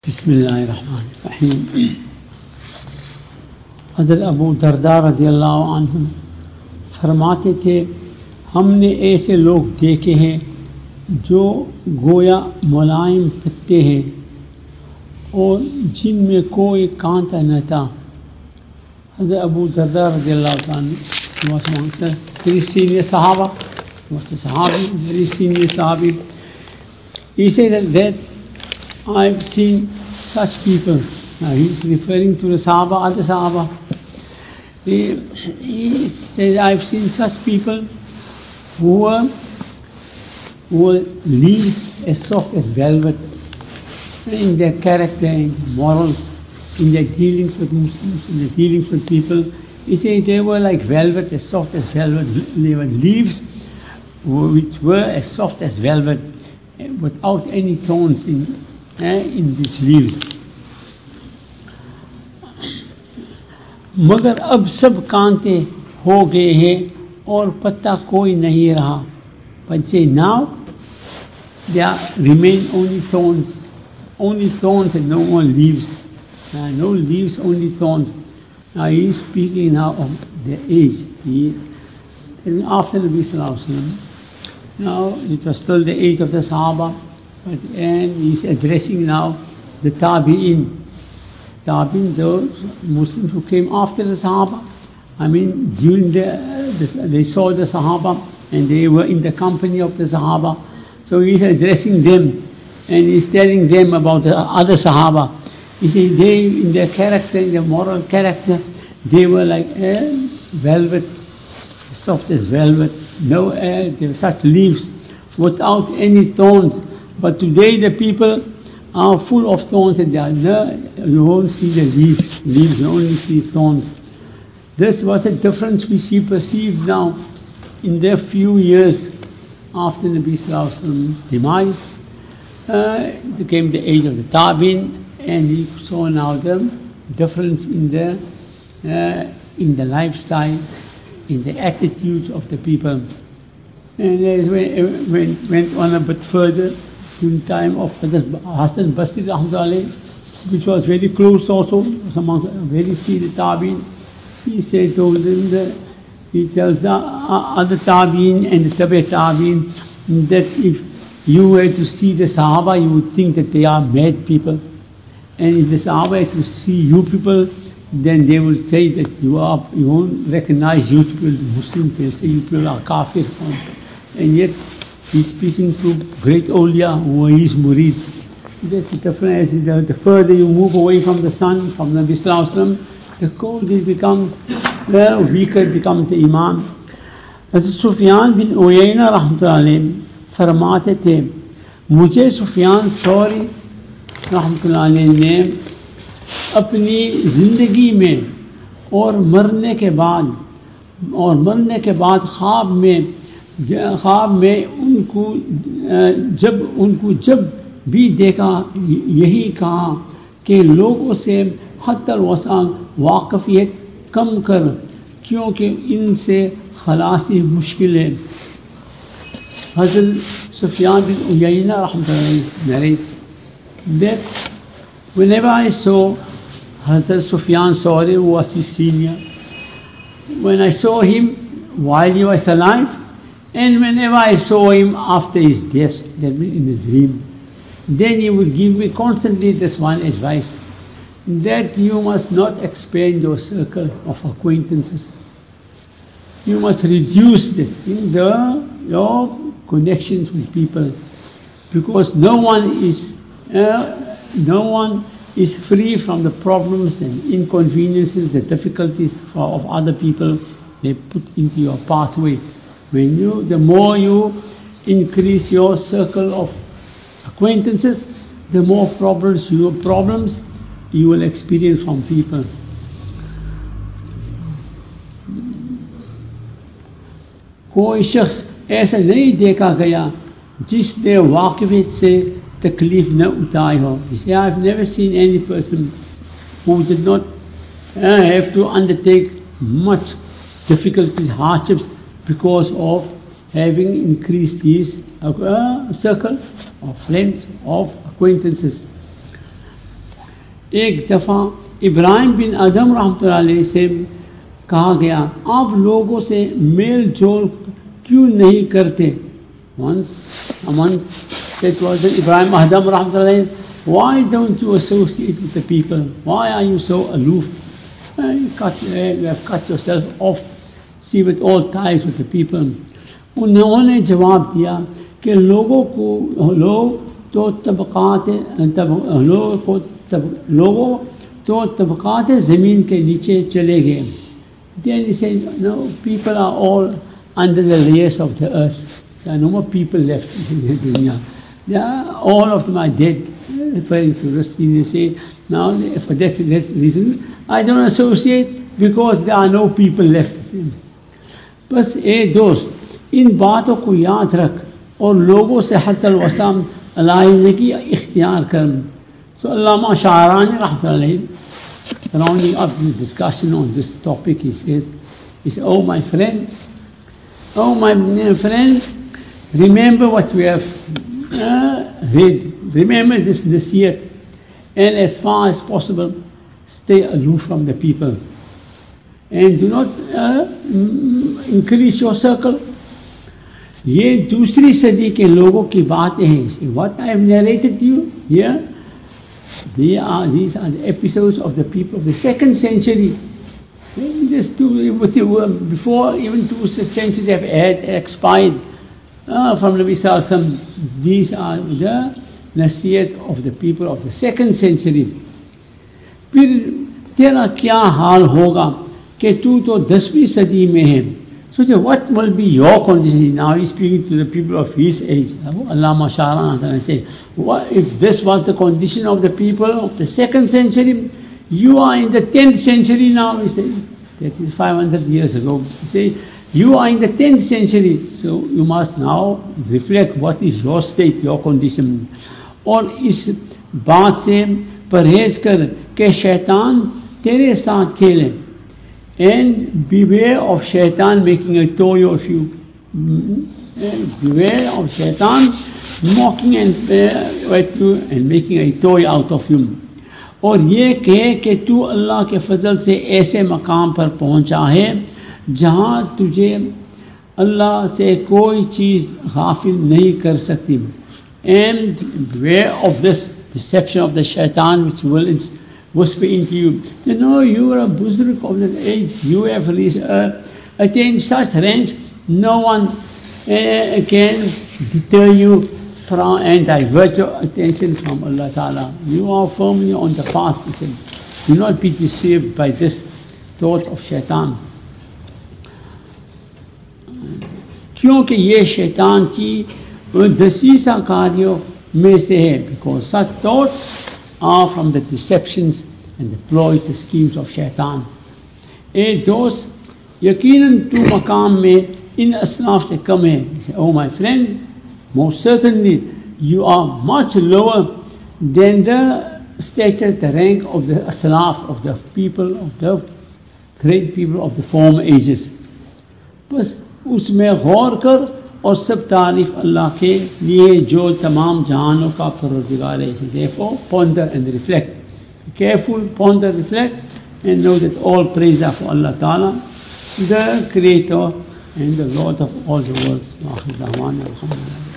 बिस्मिल्लाहिर्रहमानिर्रहीम। हज़रत अबू दरदा रज़ियल्लाहु अन्हु फरमाते थे, हमने ऐसे लोग देखे हैं जो गोया मुलायम पत्ते हैं और जिनमें कोई कांटा न था। हज़रत अबू दरदा रज़ियल्लाहु अन्हु was amongst the very senior Sahaba, was a Sahabi, very senior Sahabi. He said that I've seen such people. Now he's referring to the Sahaba, other Sahaba. He says, I've seen such people who were leaves as soft as velvet in their character, in morals, in their dealings with Muslims, in their dealings with people. He says they were like velvet, as soft as velvet. They were leaves which were as soft as velvet, without any thorns in these leaves. मगर अब सब कांटे हो गए हैं और पत्ता कोई नहीं रहा. But say now there remain only thorns and no more leaves. No leaves, only thorns. Now he is speaking now of the age. After the Nabi Sallallahu Alaihi Wasallam, now it was still the age of the Sahaba, and he is addressing now the Tabi'in. Tabi'in, those Muslims who came after the Sahaba. I mean, during they saw the Sahaba and they were in the company of the Sahaba. So he is addressing them and he is telling them about the other Sahaba. He says they, in their character, in their moral character, they were like velvet, soft as velvet. No air, they were such leaves without any thorns. But today the people are full of thorns and you won't see the leaves, you only see thorns. This was a difference which he perceived now in the few years after Nabi Sallallahu Alaihi Wasallam's demise. It came the age of the Tabi'in, and he saw now the difference in the lifestyle, in the attitudes of the people. And as we went on a bit further, in time of Hasan Basri Rahmatullah, which was very close also, was among very senior Tabi'in. He said to them, he tells the other Tabi'in and the Tabi' Tabi'in that if you were to see the Sahaba, you would think that they are mad people. And if the Sahaba were to see you people, then they will say that you won't recognize you people, Muslims. They will say you people are kafir. And yet he's speaking to great awliya who are his murids. That's the difference. The further you move away from the sun, from Nabi Sallallahu Alaihi Wasallam, the cold will become weaker, becomes the Imam. Hazrat Sufyan bin Uyayna rahmatullahi alayhi फरमाते थे, मुझे सुफियान सौरी रहमतुल्लाह अलैह ने अपनी ज़िंदगी में और मरने के बाद ख्वाब में उनको जब भी देखा यही कहा कि लोगों से हत्तल वसा वाक़फ़ियत कम कर, क्योंकि इनसे खलासी मुश्किल है. Hazrat Sufyan bin Uyayna rahmatullah narrates that whenever I saw Hazrat Sufyan Sauri, who was his senior, when I saw him while he was alive, and whenever I saw him after his death, that means in a dream, then he would give me constantly this one advice, that you must not expand your circle of acquaintances. You must reduce your connections with people, because no one is free from the problems and inconveniences, the difficulties of other people they put into your pathway. The more you increase your circle of acquaintances, the more problems you will experience from people. कोई शख्स ऐसा नहीं देखा गया जिसने वाक़िफ़ियत से तकलीफ न उठाई हो. I've never seen any person who did not have to undertake much difficulties, hardships, because of having increased his circle of friends, of acquaintances. एक दफ़ा इब्राहिम बिन अदम रहमतुल्लाह अलैह से कहा गया, आप लोगों से मेल जोल क्यों नहीं करते? Someone said to Ibrahim Adam rahmatullahi alayhi, why don't you associate with the people? Why are you so aloof? You have cut yourself off, see with all ties with the people. उन्होंने जवाब दिया कि लोगों तो तबकात ज़मीन के नीचे चले गए. Then he said, no, people are all under the layers of the earth. There are no more people left in the dunya. All of them are dead. Referring to Rushdie, they say, now for that reason, I don't associate because there are no people left. बस ए दोस्त, इन बातों को याद रख और लोगों से हत्तल वसाम अलाइने की इख्तियार कर. So Allama Sha'arani rahmatullahi, rounding up this discussion on this topic, he says, oh my friend, remember what we have read. Remember this nasiyat, and as far as possible, stay aloof from the people. And do not increase your circle. ये दूसरी सदी के लोगों की बातें हैं. What I have narrated to you here, these are the episodes of the people of the 2nd century. Just before even 2 centuries have expired from Nabi Sallallahu Alaihi Wasallam. These are the nasiyat of the people of the 2nd century. फिर तेरा क्या हाल होगा कि तू तो 10वीं सदी में है. So what will be your condition? Now he's speaking to the people of his age. Allama Sha'arani said, if this was the condition of the people of the 2nd century, you are in the 10th century now. He said, that is 500 years ago. He said, you are in the 10th century, so you must now reflect what is your state, your condition. और इस बात से परहेज कर कि शैतान तेरे साथ खेले. And beware of shaitan making a toy of you. Beware of shaitan mocking at you and making a toy out of you. और ये कहे कि तू अल्लाह के फजल से ऐसे मकाम पर पहुंचा है जहाँ तुझे अल्लाह से कोई चीज़ गाफिल नहीं कर सकती. And beware of this deception of the shaitan which will whisper into you. You know, you are a buzurg of the age, you have attained such range, no one can deter you from and divert your attention from Allah Ta'ala. You are firmly on the path. He said, do not be deceived by this thought of shaitan. क्योंकि ये शैतान की दसीसा कार्यों में से है. Because such thoughts are from the deceptions and the ploys, the schemes of shaitan. ए दोस्त, यकीनन तू मकाम में इन असलाफ से कम है. Oh my friend, most certainly you are much lower than the status, the rank of the aslaf, of the people, of the great people of the former ages. बस उसमें गौर कर और सब तारीफ अल्लाह के लिए जो तमाम जहानों का परवरदिगार है. Therefore, ponder and reflect. Be careful, ponder, reflect, and know that all praise are for Allah Ta'ala, the Creator and the Lord of all the worlds.